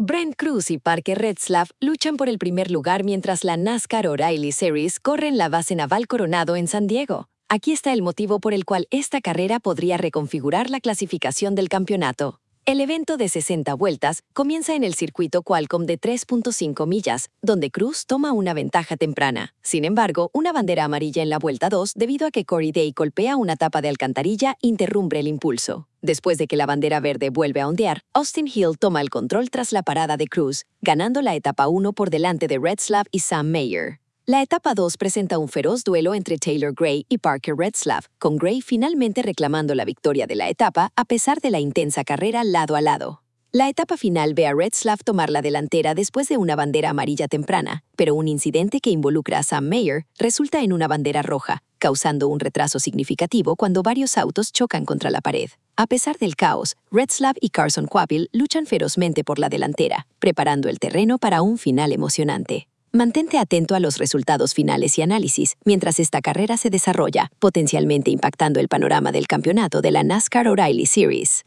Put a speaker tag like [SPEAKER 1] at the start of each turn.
[SPEAKER 1] Brent Cruz y Parker Retzlaff luchan por el primer lugar mientras la NASCAR O'Reilly Series corre en la base naval Coronado en San Diego. Aquí está el motivo por el cual esta carrera podría reconfigurar la clasificación del campeonato. El evento de 60 vueltas comienza en el circuito Qualcomm de 3.5 millas, donde Cruz toma una ventaja temprana. Sin embargo, una bandera amarilla en la vuelta 2 debido a que Corey Day golpea una tapa de alcantarilla interrumpe el impulso. Después de que la bandera verde vuelve a ondear, Austin Hill toma el control tras la parada de Cruz, ganando la etapa 1 por delante de Retzlaff y Sam Mayer. La etapa 2 presenta un feroz duelo entre Taylor Gray y Parker Retzlaff, con Gray finalmente reclamando la victoria de la etapa a pesar de la intensa carrera lado a lado. La etapa final ve a Retzlaff tomar la delantera después de una bandera amarilla temprana, pero un incidente que involucra a Sam Mayer resulta en una bandera roja, causando un retraso significativo cuando varios autos chocan contra la pared. A pesar del caos, Retzlaff y Carson Quapil luchan ferozmente por la delantera, preparando el terreno para un final emocionante. Mantente atento a los resultados finales y análisis mientras esta carrera se desarrolla, potencialmente impactando el panorama del campeonato de la NASCAR O'Reilly Series.